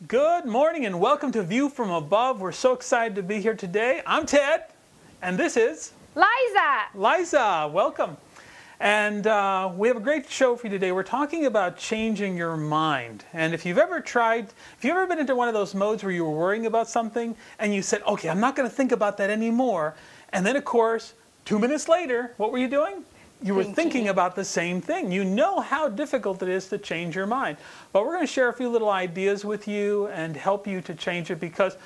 Good morning and welcome to View from Above. We're so excited to be here today. I'm Ted, and this is Liza. Liza. Welcome. And we have a great show for you today. We're talking about changing your mind. And if you've ever been into one of those modes where you were worrying about something and you said, okay, I'm not going to think about that anymore. And then, of course, 2 minutes later, what were you doing? You were thinking about the same thing. You know how difficult it is to change your mind. But we're going to share a few little ideas with you and help you to change it because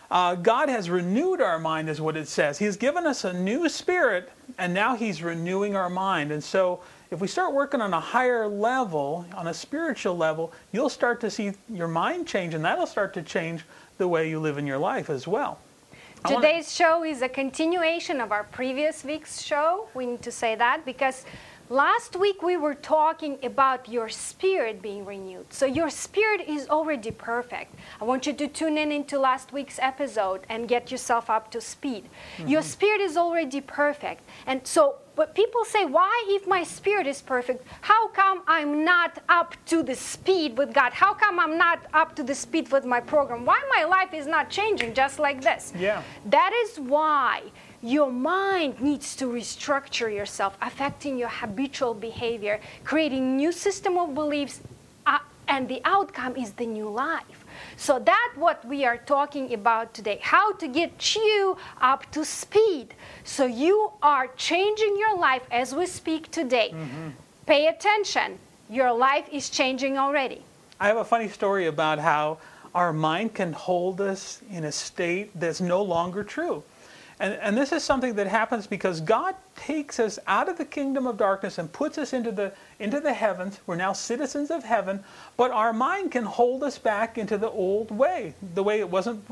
God has renewed our mind, is what it says. He's given us a new spirit, and now He's renewing our mind. And so if we start working on a higher level, on a spiritual level, you'll start to see your mind change, and that'll start to change the way you live in your life as well. Today's show is a continuation of our previous week's show. We need to say that because last week we were talking about your spirit being renewed. So your spirit is already perfect. I want you to tune in into last week's episode and get yourself up to speed. Mm-hmm. Your spirit is already perfect. And so but people say, why if my spirit is perfect, how come I'm not up to the speed with God? How come I'm not up to the speed with my program? Why my life is not changing just like this? Yeah. That is why your mind needs to restructure yourself, affecting your habitual behavior, creating new system of beliefs, and the outcome is the new life. So that's what we are talking about today, how to get you up to speed. So you are changing your life as we speak today. Mm-hmm. Pay attention. Your life is changing already. I have a funny story about how our mind can hold us in a state that's no longer true. And this is something that happens because God takes us out of the kingdom of darkness and puts us into the heavens. We're now citizens of heaven, but our mind can hold us back into the old way, the way it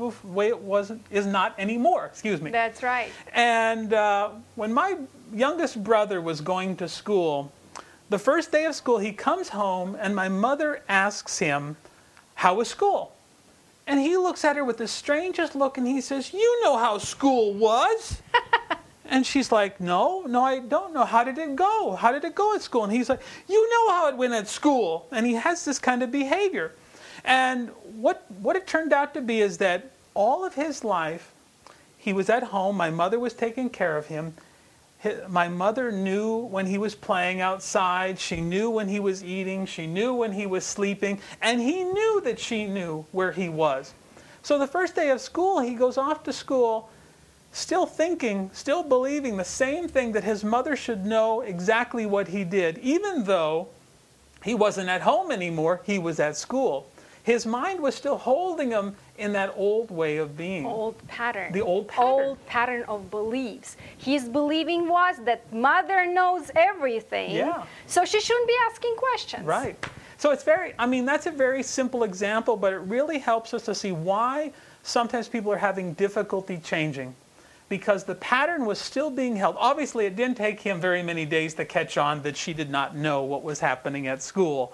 is not anymore. Excuse me. That's right. And when my youngest brother was going to school, the first day of school, he comes home and my mother asks him, "How was school?" And he looks at her with the strangest look and he says, "You know how school was." And she's like, No, I don't know. How did it go? How did it go at school? And he's like, "You know how it went at school." And he has this kind of behavior. And what it turned out to be is that all of his life, he was at home. My mother was taking care of him. My mother knew when he was playing outside. She knew when he was eating. She knew when he was sleeping. And he knew that she knew where he was. So the first day of school, he goes off to school still thinking, still believing the same thing, that his mother should know exactly what he did. Even though he wasn't at home anymore, he was at school. His mind was still holding him in that old way of being. Old pattern. The old pattern. Old pattern of beliefs. His believing was that mother knows everything. Yeah. So she shouldn't be asking questions. Right. So that's a very simple example, but it really helps us to see why sometimes people are having difficulty changing. Because the pattern was still being held. Obviously, it didn't take him very many days to catch on that she did not know what was happening at school.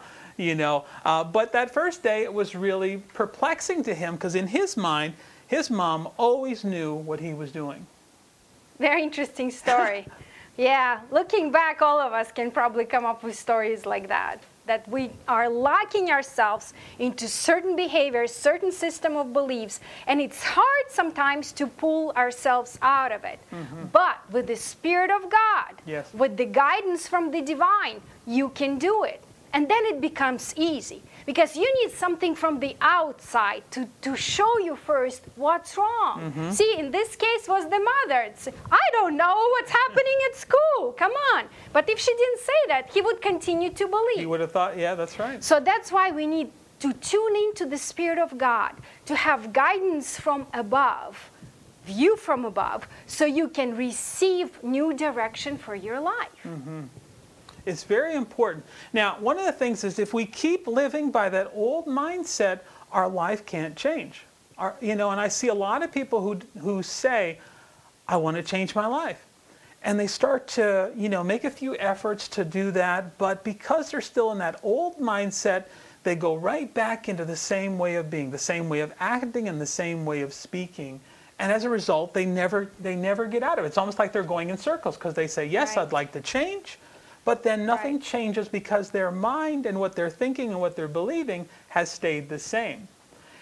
But that first day it was really perplexing to him because in his mind, his mom always knew what he was doing. Very interesting story. Yeah, looking back, all of us can probably come up with stories like that we are locking ourselves into certain behaviors, certain system of beliefs, and it's hard sometimes to pull ourselves out of it. Mm-hmm. But with the Spirit of God, yes, with the guidance from the divine, you can do it. And then it becomes easy because you need something from the outside to show you first what's wrong. Mm-hmm. See, in this case was the mother. I don't know what's happening at school. Come on. But if she didn't say that, he would continue to believe. He would have thought, yeah, that's right. So that's why we need to tune into the Spirit of God, to have guidance from above, view from above, so you can receive new direction for your life. Mm-hmm. It's very important. Now, one of the things is if we keep living by that old mindset, our life can't change. And I see a lot of people who say, "I want to change my life." And they start to, make a few efforts to do that, but because they're still in that old mindset, they go right back into the same way of being, the same way of acting, and the same way of speaking. And as a result, they never get out of it. It's almost like they're going in circles because they say, "Yes, right, I'd like to change." But then nothing changes because their mind and what they're thinking and what they're believing has stayed the same.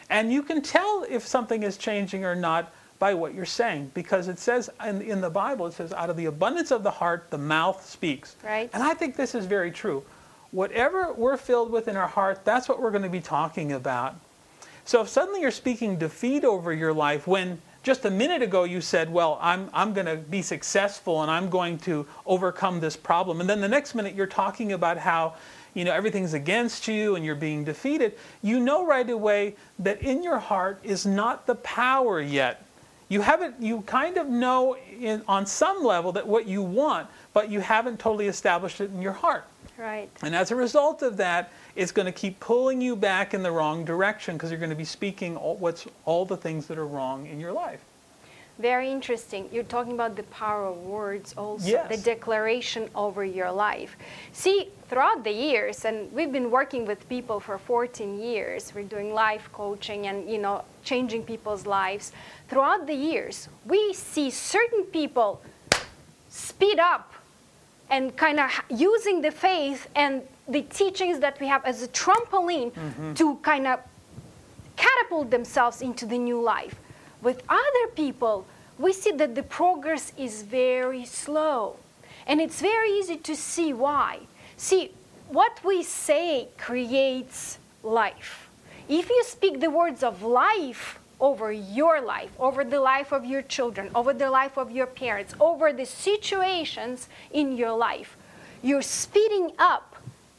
And you can tell if something is changing or not by what you're saying, because it says in the Bible, it says, out of the abundance of the heart, the mouth speaks. Right. And I think this is very true. Whatever we're filled with in our heart, that's what we're going to be talking about. So if suddenly you're speaking defeat over your life, when just a minute ago you said, well, I'm going to be successful and I'm going to overcome this problem. And then the next minute you're talking about how, everything's against you and you're being defeated. You know right away that in your heart is not the power yet. You kind of know on some level that what you want, but you haven't totally established it in your heart. Right. And as a result of that, it's going to keep pulling you back in the wrong direction, because you're going to be speaking all the things that are wrong in your life. Very interesting. You're talking about the power of words also, yes. The declaration over your life. See, throughout the years, and we've been working with people for 14 years, we're doing life coaching and, changing people's lives. Throughout the years, we see certain people speed up and kind of using the faith and the teachings that we have as a trampoline to kind of catapult themselves into the new life. With other people, we see that the progress is very slow. And it's very easy to see why. See, what we say creates life. If you speak the words of life over your life, over the life of your children, over the life of your parents, over the situations in your life, you're speeding up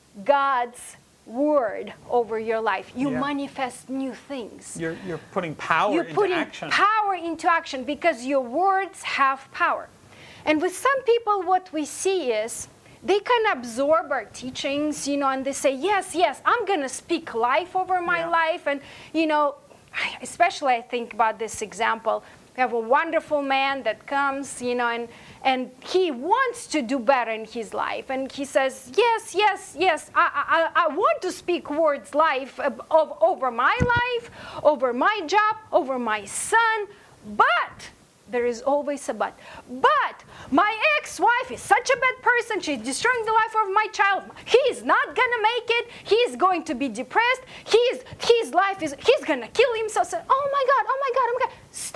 God's word over your life. You manifest new things. You're putting power into action. You're putting power into action because your words have power. And with some people, what we see is they kind of absorb our teachings, and they say, yes, I'm going to speak life over my life. And, especially I think about this example. We have a wonderful man that comes, and he wants to do better in his life. And he says, yes, I want to speak words life over my life, over my job, over my son. But there is always a but. But my ex-wife is such a bad person. She's destroying the life of my child. He is not going to make it. He is going to be depressed. He's going to kill himself. So, oh my God.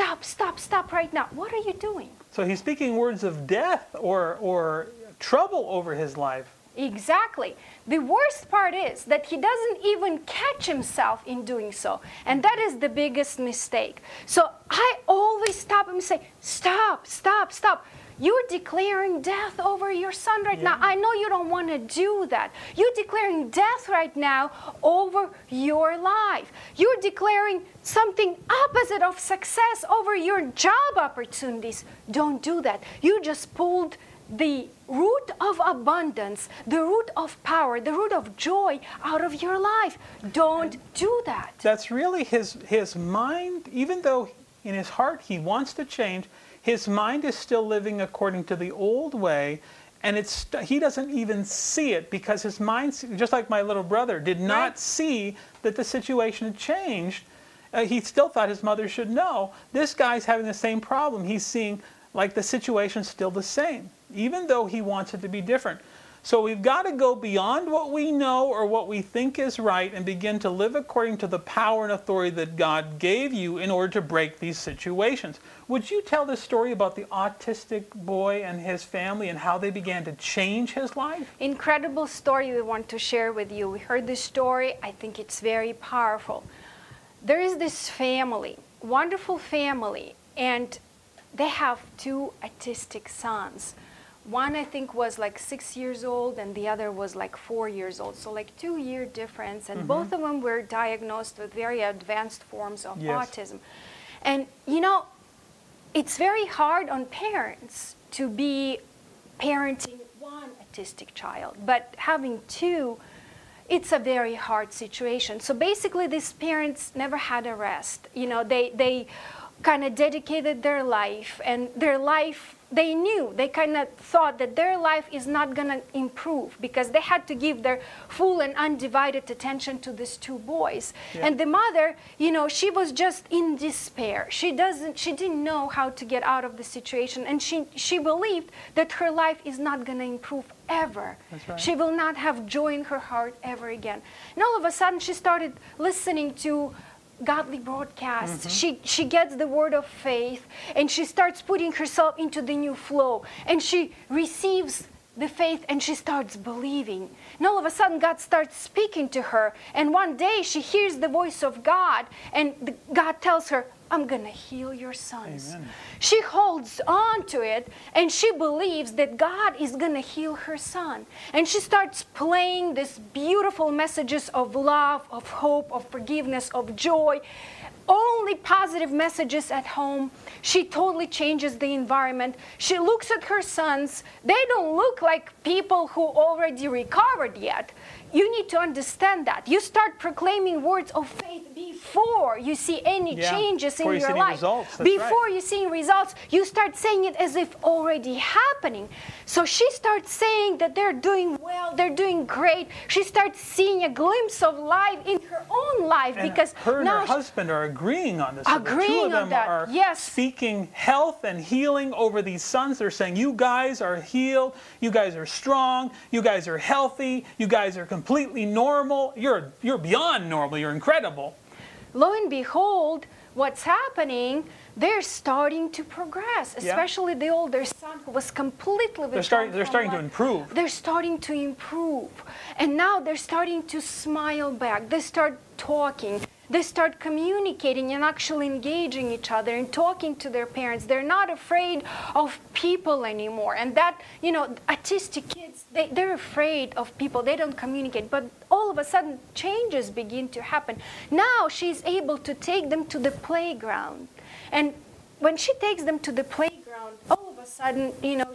Stop right now. What are you doing? So he's speaking words of death or trouble over his life. Exactly. The worst part is that he doesn't even catch himself in doing so. And that is the biggest mistake. So I always stop and say, stop. You're declaring death over your son right now. I know you don't want to do that. You're declaring death right now over your life. You're declaring something opposite of success over your job opportunities. Don't do that. You just pulled the root of abundance, the root of power, the root of joy out of your life. Don't do that. That's really his mind, even though in his heart he wants to change, his mind is still living according to the old way, and he doesn't even see it, because his mind, just like my little brother, did not see that the situation had changed. He still thought his mother should know. This guy's having the same problem. He's seeing like the situation's still the same, even though he wants it to be different. So we've got to go beyond what we know or what we think is right and begin to live according to the power and authority that God gave you in order to break these situations. Would you tell this story about the autistic boy and his family and how they began to change his life? Incredible story we want to share with you. We heard this story. I think it's very powerful. There is this family, wonderful family, and they have two autistic sons. One, I think, was like 6 years old, and the other was like 4 years old. So like 2-year difference. And both of them were diagnosed with very advanced forms of autism. And, it's very hard on parents to be parenting one autistic child. But having two, it's a very hard situation. So basically, these parents never had a rest. They kind of dedicated their life, and their life, they kind of thought that their life is not going to improve because they had to give their full and undivided attention to these two boys. And the mother, she was just in despair. She didn't know how to get out of the situation, and she believed that her life is not going to improve ever. That's right. She will not have joy in her heart ever again. And all of a sudden, she started listening to godly broadcasts. She gets the word of faith, and she starts putting herself into the new flow, and she receives the faith, and she starts believing. And all of a sudden God starts speaking to her, and one day she hears the voice of God, and God tells her, I'm going to heal your sons. Amen. She holds on to it, and she believes that God is going to heal her son. And she starts playing these beautiful messages of love, of hope, of forgiveness, of joy. Only positive messages at home. She totally changes the environment. She looks at her sons. They don't look like people who already recovered yet. You need to understand that. You start proclaiming words of faith before you see any changes in your life. Before you see results, you start saying it as if already happening. So she starts saying that they're doing well, they're doing great. She starts seeing a glimpse of life in her own life, and because her and now her husband are agreeing on this. Agreeing the two of them on that. are Yes. speaking health and healing over these sons. They're saying, you guys are healed, you guys are strong, you guys are healthy, you guys are completely normal. You're beyond normal, you're incredible. Lo and behold, what's happening, they're starting to progress, especially the older son, who was completely withdrawn. They're starting to improve. They're starting to improve. And now they're starting to smile back. They start talking. They start communicating and actually engaging each other and talking to their parents. They're not afraid of people anymore. And that, autistic kids, they're afraid of people. They don't communicate. But all of a sudden, changes begin to happen. Now she's able to take them to the playground. And when she takes them to the playground, all of a sudden,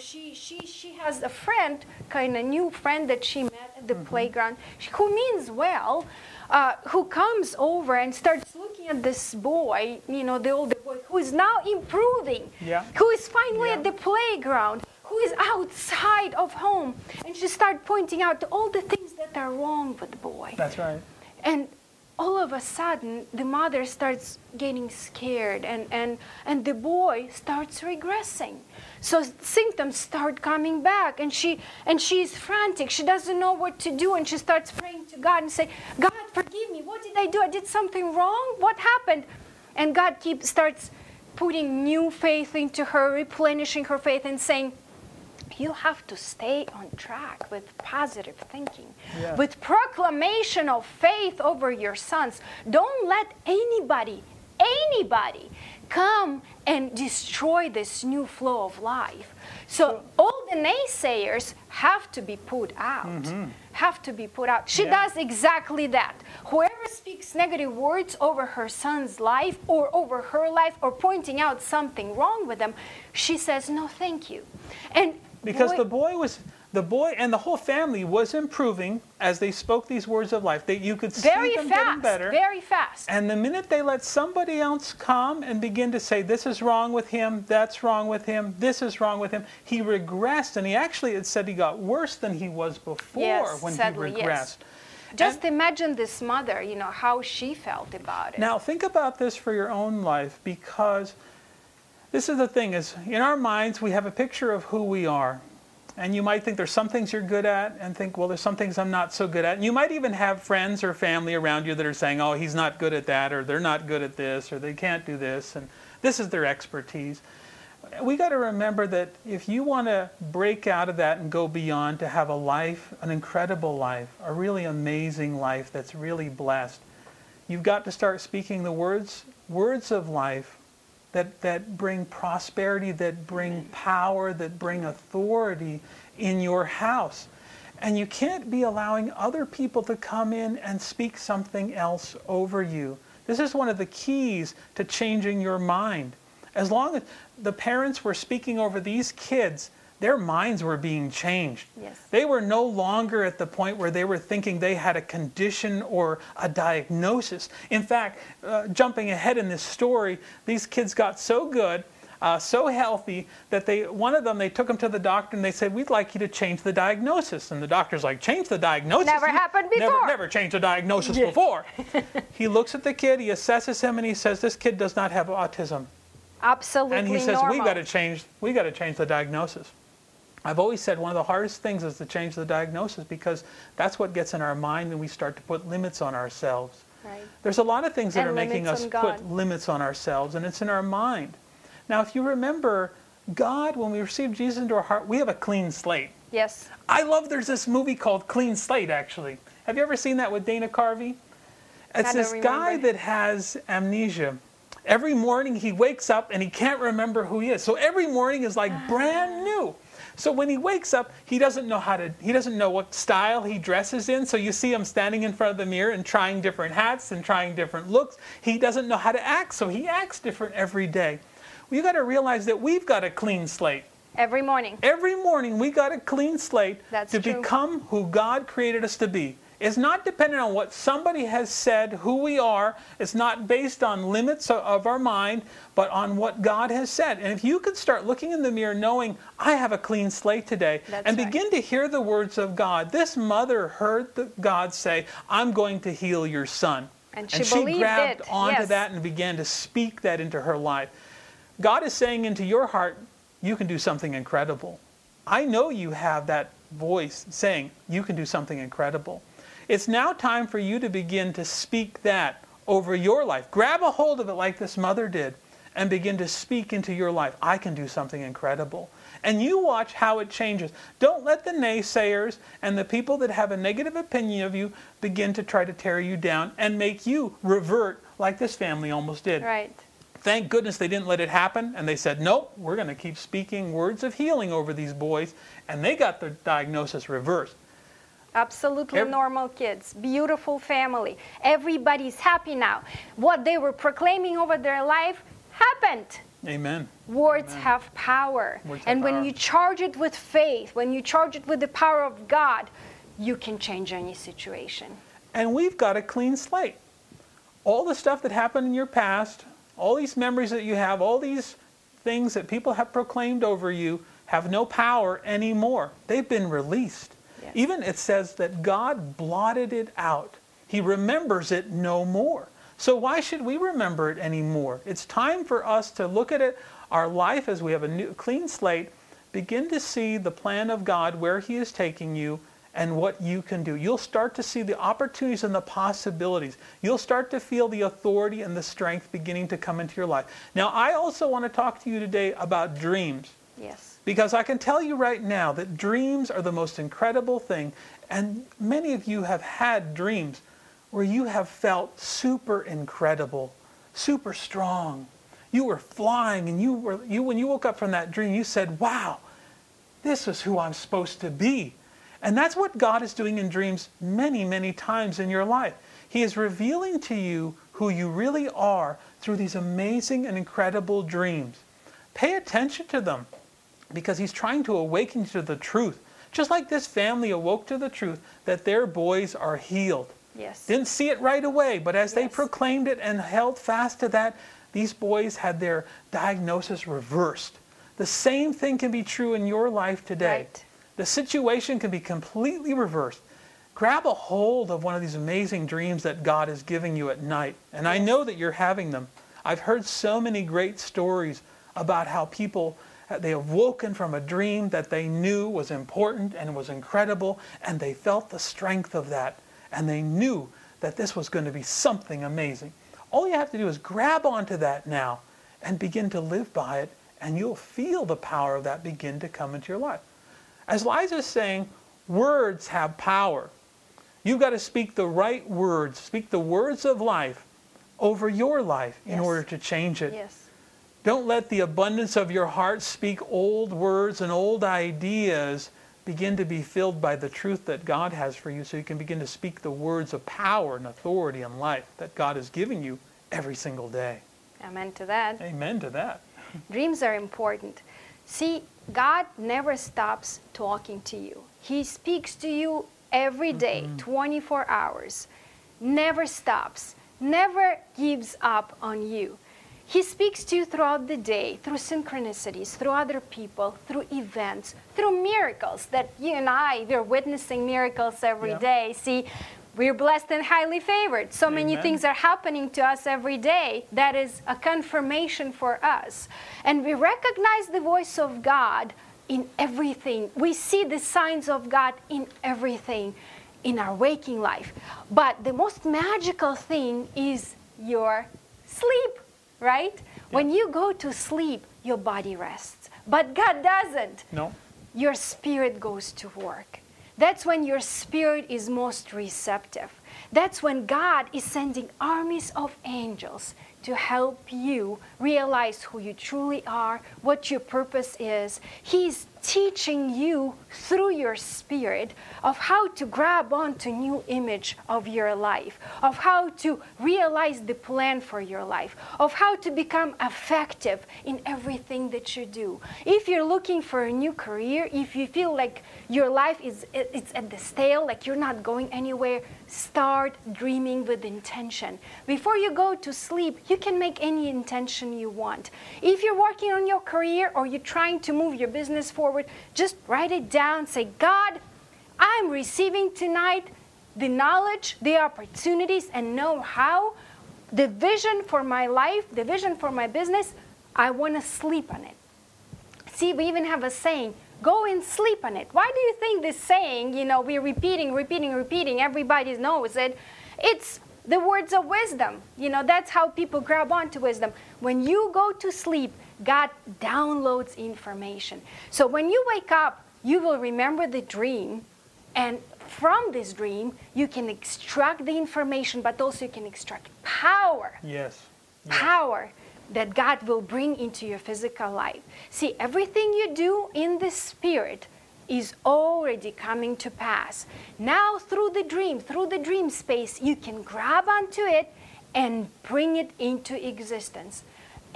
she has a friend, kind of new friend that she met at the playground, who means well, who comes over and starts looking at this boy, the older boy, who is now improving, who is finally at the playground, who is outside of home. And she starts pointing out all the things that are wrong with the boy. That's right. And all of a sudden, the mother starts getting scared, and the boy starts regressing. So symptoms start coming back, and she's frantic. She doesn't know what to do, and she starts praying to God and say, God, forgive me. What did I do? I did something wrong? What happened? And God starts putting new faith into her, replenishing her faith, and saying, you have to stay on track with positive thinking, with proclamation of faith over your sons. Don't let anybody come and destroy this new flow of life. So all the naysayers have to be put out. Have to be put out. She does exactly that. Whoever speaks negative words over her son's life or over her life, or pointing out something wrong with them, she says, no, thank you. And because the boy and the whole family was improving as they spoke these words of life. You could see them getting better. Very fast. And the minute they let somebody else come and begin to say, this is wrong with him, that's wrong with him, this is wrong with him, he regressed. And it said he got worse than he was before when sadly, he regressed. Yes. Just imagine this mother, how she felt about it. Now think about this for your own life, because this is the thing, is in our minds we have a picture of who we are. And you might think there's some things you're good at, and think, well, there's some things I'm not so good at. And you might even have friends or family around you that are saying, oh, he's not good at that, or they're not good at this, or they can't do this, and this is their expertise. We got to remember that if you want to break out of that and go beyond, to have a life, an incredible life, a really amazing life that's really blessed, you've got to start speaking the words of life that bring prosperity, that bring power, that bring authority in your house. And you can't be allowing other people to come in and speak something else over you. This is one of the keys to changing your mind. As long as the parents were speaking over these kids, their minds were being changed. Yes. They were no longer at the point where they were thinking they had a condition or a diagnosis. In fact, jumping ahead in this story, these kids got so good, so healthy, that one of them, they took them to the doctor and they said, we'd like you to change the diagnosis. And the doctor's like, change the diagnosis? Never happened before. Never changed a diagnosis before. He looks at the kid, he assesses him, and he says, this kid does not have autism. Absolutely normal. And he says, we got to change the diagnosis. I've always said one of the hardest things is to change the diagnosis, because that's what gets in our mind, and we start to put limits on ourselves. Right. There's a lot of things that And are making limits us on put God. limits on ourselves, and it's in our mind. Now, if you remember, God, when we receive Jesus into our heart, we have a clean slate. Yes. I love there's this movie called Clean Slate, actually. Have you ever seen that with Dana Carvey? It's I don't this guy remember. that has amnesia. Every morning he wakes up and he can't remember who he is. So every morning is like brand new. So when he wakes up, he doesn't know what style he dresses in. So you see him standing in front of the mirror and trying different hats and trying different looks. He doesn't know how to act, so he acts different every day. Well, you got to realize that we've got a clean slate. Every morning. Every morning we got a clean slate That's to true. become who God created us to be. It's not dependent on what somebody has said, who we are. It's not based on limits of our mind, but on what God has said. And if you could start looking in the mirror knowing, I have a clean slate today, That's and right. begin to hear the words of God. This mother heard God say, I'm going to heal your son. And she believed grabbed it. onto Yes. that and began to speak that into her life. God is saying into your heart, you can do something incredible. I know you have that voice saying, you can do something incredible. It's now time for you to begin to speak that over your life. Grab a hold of it like this mother did and begin to speak into your life. I can do something incredible. And you watch how it changes. Don't let the naysayers and the people that have a negative opinion of you begin to try to tear you down and make you revert like this family almost did. Right. Thank goodness they didn't let it happen, and they said, nope, we're going to keep speaking words of healing over these boys, and they got their diagnosis reversed. Absolutely normal kids, beautiful family. Everybody's happy now. What they were proclaiming over their life happened. Amen. Words Amen. have power. Words have And when power. you charge it with faith, when you charge it with the power of God, you can change any situation. And we've got a clean slate. All the stuff that happened in your past, all these memories that you have, all these things that people have proclaimed over you have no power anymore. They've been released. Yes. Even it says that God blotted it out. He remembers it no more. So why should we remember it anymore? It's time for us to look at it, our life as we have a new, clean slate, begin to see the plan of God, where He is taking you, and what you can do. You'll start to see the opportunities and the possibilities. You'll start to feel the authority and the strength beginning to come into your life. Now, I also want to talk to you today about dreams. Yes. Because I can tell you right now that dreams are the most incredible thing. And many of you have had dreams where you have felt super incredible, super strong. You were flying, and when you woke up from that dream, you said, wow, this is who I'm supposed to be. And that's what God is doing in dreams many, many times in your life. He is revealing to you who you really are through these amazing and incredible dreams. Pay attention to them, because He's trying to awaken you to the truth. Just like this family awoke to the truth that their boys are healed. Yes. Didn't see it right away, but as they Yes. proclaimed it and held fast to that, these boys had their diagnosis reversed. The same thing can be true in your life today. Right. The situation can be completely reversed. Grab a hold of one of these amazing dreams that God is giving you at night. And I know that you're having them. I've heard so many great stories about how people, they have woken from a dream that they knew was important and was incredible, and they felt the strength of that. And they knew that this was going to be something amazing. All you have to do is grab onto that now and begin to live by it, and you'll feel the power of that begin to come into your life. As Liza is saying, words have power. You've got to speak the right words, speak the words of life over your life in Yes. order to change it. Yes. Don't let the abundance of your heart speak old words and old ideas. Begin to be filled by the truth that God has for you, so you can begin to speak the words of power and authority and life that God is giving you every single day. Amen to that. Amen to that. Dreams are important. See, God never stops talking to you. He speaks to you every day, 24 hours. Never stops. Never gives up on you. He speaks to you throughout the day, through synchronicities, through other people, through events, through miracles that you and I, we're witnessing miracles every Yeah. day. See, we're blessed and highly favored. So many Amen. things are happening to us every day. That is a confirmation for us. And we recognize the voice of God in everything. We see the signs of God in everything. in our waking life. But the most magical thing is your sleep, right? When you go to sleep, your body rests. But God doesn't. No. Your spirit goes to work. That's when your spirit is most receptive. That's when God is sending armies of angels to help you realize who you truly are, what your purpose is. He's teaching you through your spirit of how to grab onto new image of your life, of how to realize the plan for your life, of how to become effective in everything that you do. If you're looking for a new career, if you feel like your life it's at the stale, like you're not going anywhere, start dreaming with intention. Before you go to sleep, you can make any intention you want. If you're working on your career or you're trying to move your business forward, just write it down. Say, God, I'm receiving tonight the knowledge, the opportunities, and know-how, the vision for my life, the vision for my business. I want to sleep on it. See, we even have a saying, go and sleep on it. Why do you think this saying, we're repeating, everybody knows it. It's the words of wisdom. That's how people grab onto wisdom. When you go to sleep, God downloads information. So when you wake up, you will remember the dream, and from this dream, you can extract the information, but also you can extract power. Yes. Power that God will bring into your physical life. See, everything you do in the spirit is already coming to pass. Now through the dream space, you can grab onto it and bring it into existence.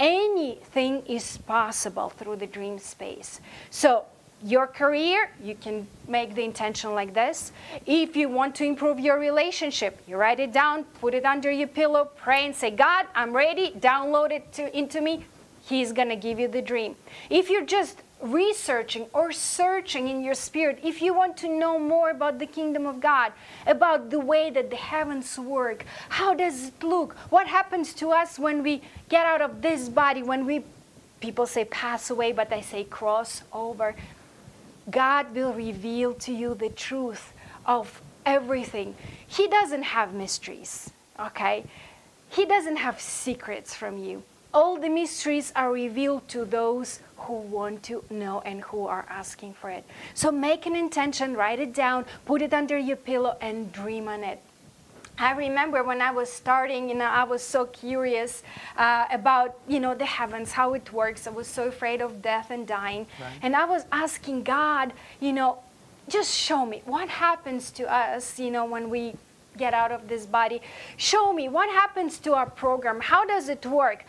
Anything is possible through the dream space. So your career, you can make the intention like this. If you want to improve your relationship, you write it down, put it under your pillow, pray and say, God, I'm ready, download it into me. He's going to give you the dream. If you're just researching or searching in your spirit, if you want to know more about the kingdom of God, about the way that the heavens work, how does it look, what happens to us when we get out of this body, when people say pass away, but I say cross over. God will reveal to you the truth of everything. He doesn't have mysteries, okay? He doesn't have secrets from you. All the mysteries are revealed to those who want to know and who are asking for it. So make an intention, write it down, put it under your pillow, and dream on it. I remember when I was starting, I was so curious about, the heavens, how it works. I was so afraid of death and dying. Right. And I was asking God, just show me what happens to us, when we get out of this body. Show me what happens to our program. How does it work?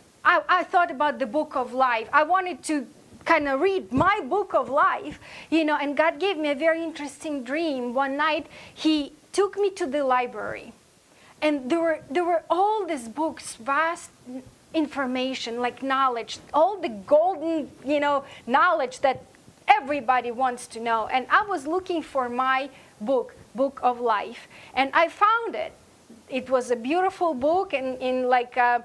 I thought about the book of life. I wanted to kind of read my book of life, and God gave me a very interesting dream. One night, He took me to the library, and there were all these books, vast information, like knowledge, all the golden, knowledge that everybody wants to know. And I was looking for my book of life, and I found it. It was a beautiful book, in like a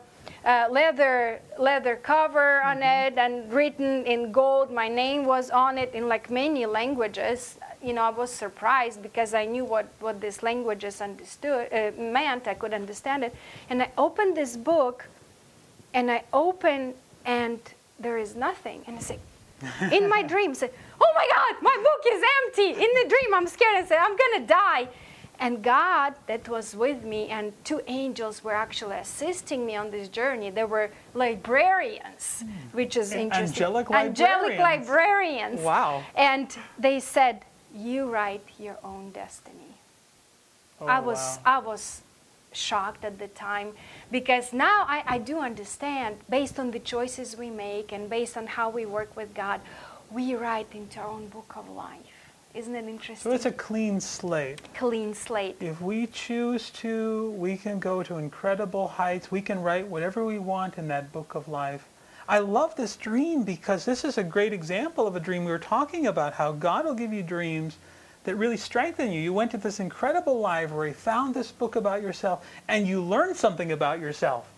leather cover on it, and written in gold. My name was on it in like many languages. I was surprised because I knew what these languages meant. I could understand it. And I opened this book, and and there is nothing. And I said, in my dream, I said, oh my God, my book is empty. In the dream, I'm scared. I said, I'm going to die. And God that was with me, and two angels were actually assisting me on this journey. They were librarians, which is interesting. Angelic librarians. Wow. And they said, you write your own destiny. Oh, I was shocked at the time, because now I do understand, based on the choices we make and based on how we work with God, we write into our own book of life. Isn't it interesting? So it's a clean slate. Clean slate. If we choose to, we can go to incredible heights. We can write whatever we want in that book of life. I love this dream because this is a great example of a dream. We were talking about how God will give you dreams that really strengthen you. You went to this incredible library, found this book about yourself, and you learned something about yourself.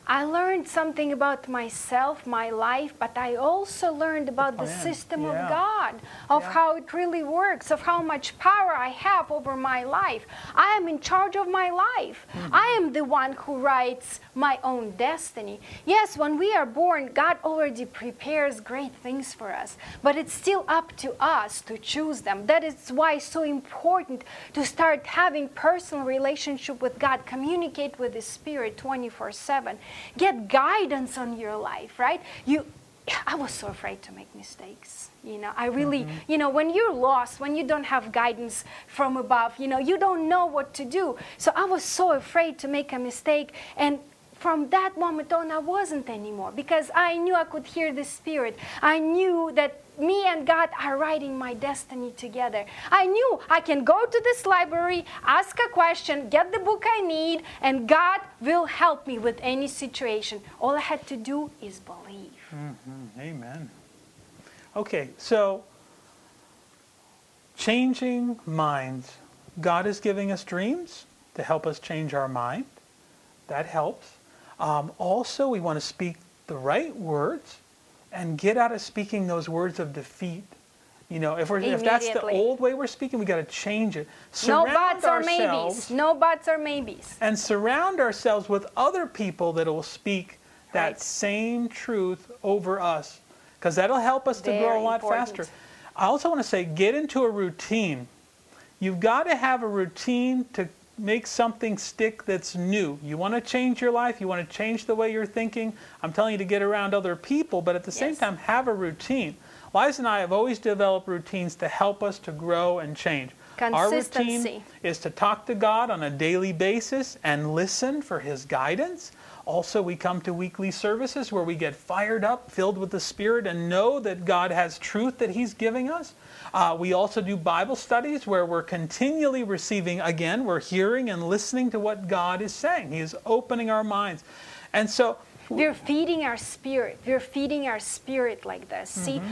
I learned something about myself, my life, but I also learned about the system of God, of how it really works, of how much power I have over my life. I am in charge of my life. I am the one who writes my own destiny. Yes, when we are born, God already prepares great things for us, but it's still up to us to choose them. That is why it's so important to start having personal relationship with God, communicate with the Spirit 24/7. Get guidance on your life, right? I was so afraid to make mistakes. I really, when you're lost, when you don't have guidance from above, you don't know what to do. So I was so afraid to make a mistake. And from that moment on, I wasn't anymore, because I knew I could hear the Spirit. I knew that me and God are writing my destiny together. I knew I can go to this library, ask a question, get the book I need, and God will help me with any situation. All I had to do is believe. Amen. Okay, so changing minds. God is giving us dreams to help us change our mind. That helps. Also, we want to speak the right words and get out of speaking those words of defeat. If that's the old way we're speaking, we got to change it. No buts or maybes. No buts or maybes. And surround ourselves with other people that will speak that same truth over us, because that'll help us to grow a lot faster. I also want to say, get into a routine. You've got to have a routine to make something stick that's new. You want to change your life, you want to change the way you're thinking. I'm telling you to get around other people, but at the same time, have a routine. Liza and I have always developed routines to help us to grow and change. Our routine is to talk to God on a daily basis and listen for His guidance. Also, we come to weekly services where we get fired up, filled with the Spirit, and know that God has truth that He's giving us. We also do Bible studies where we're continually receiving, again, we're hearing and listening to what God is saying. He is opening our minds. And so we're feeding our spirit. We're feeding our spirit like this. See,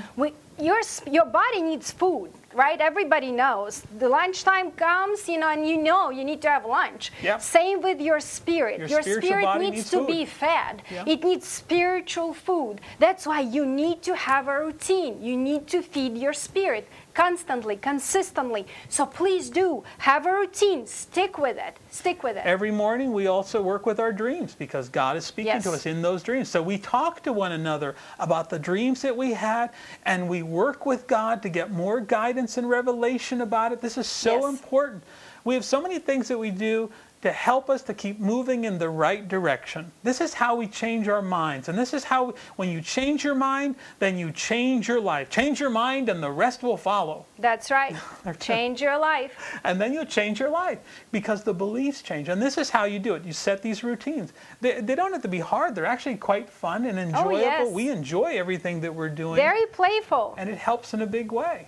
your body needs food, right? Everybody knows. The lunchtime comes, and you need to have lunch. Yep. Same with your spirit. Your spirit needs to be fed. Yep. It needs spiritual food. That's why you need to have a routine. You need to feed your spirit constantly, consistently. So please do have a routine. Stick with it. Stick with it. Every morning we also work with our dreams, because God is speaking to us in those dreams. So we talk to one another about the dreams that we had, and we work with God to get more guidance and revelation about it. This is so important. We have so many things that we do to help us to keep moving in the right direction. This is how we change our minds. And this is how, when you change your mind, then you change your life. Change your mind and the rest will follow. That's right. Change your life. And then you'll change your life, because the beliefs change. And this is how you do it. You set these routines. They don't have to be hard. They're actually quite fun and enjoyable. Oh, yes. We enjoy everything that we're doing. Very playful. And it helps in a big way.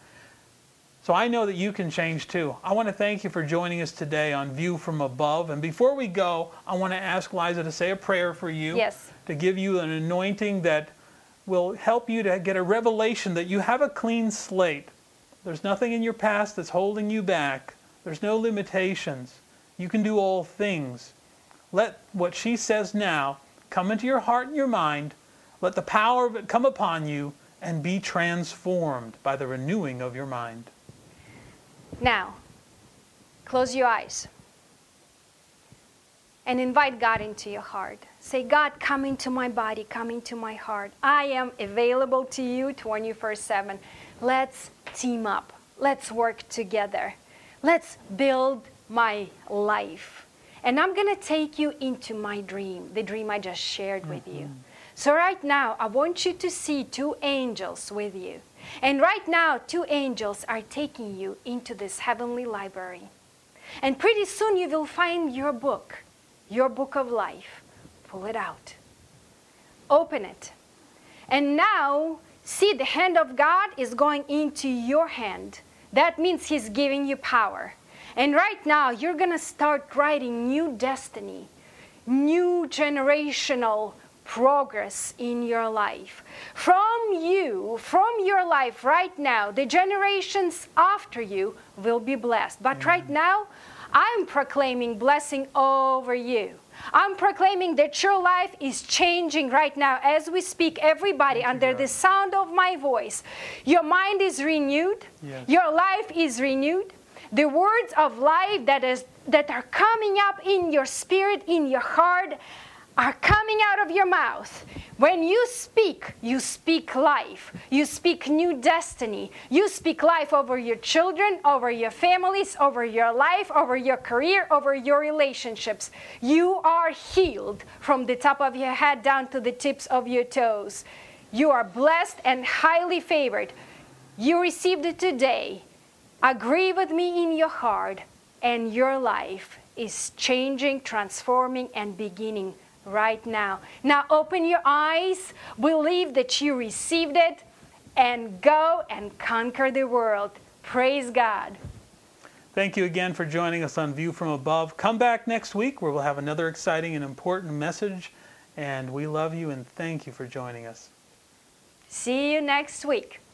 So I know that you can change too. I want to thank you for joining us today on View from Above. And before we go, I want to ask Liza to say a prayer for you. Yes. To give you an anointing that will help you to get a revelation that you have a clean slate. There's nothing in your past that's holding you back. There's no limitations. You can do all things. Let what she says now come into your heart and your mind. Let the power of it come upon you and be transformed by the renewing of your mind. Now, close your eyes and invite God into your heart. Say, God, come into my body, come into my heart. I am available to you 24/7. Let's team up. Let's work together. Let's build my life. And I'm going to take you into my dream, the dream I just shared with you. So right now, I want you to see two angels with you. And right now, two angels are taking you into this heavenly library. And pretty soon you will find your book of life. Pull it out. Open it. And now, see, the hand of God is going into your hand. That means He's giving you power. And right now, you're going to start writing new destiny, new generational progress in your life. From your life right now, the generations after you will be blessed. But right now, I'm proclaiming blessing over you. I'm proclaiming that your life is changing right now as we speak. Everybody under the sound of my voice, your mind is renewed. Yes. Your life is renewed. The words of life that are coming up in your spirit, in your heart, are coming out of your mouth. When you speak life. You speak new destiny. You speak life over your children, over your families, over your life, over your career, over your relationships. You are healed from the top of your head down to the tips of your toes. You are blessed and highly favored. You received it today. Agree with me in your heart, and your life is changing, transforming, and beginning right now. Now open your eyes, believe that you received it, and go and conquer the world. Praise God. Thank you again for joining us on View from Above. Come back next week where we'll have another exciting and important message. And we love you and thank you for joining us. See you next week.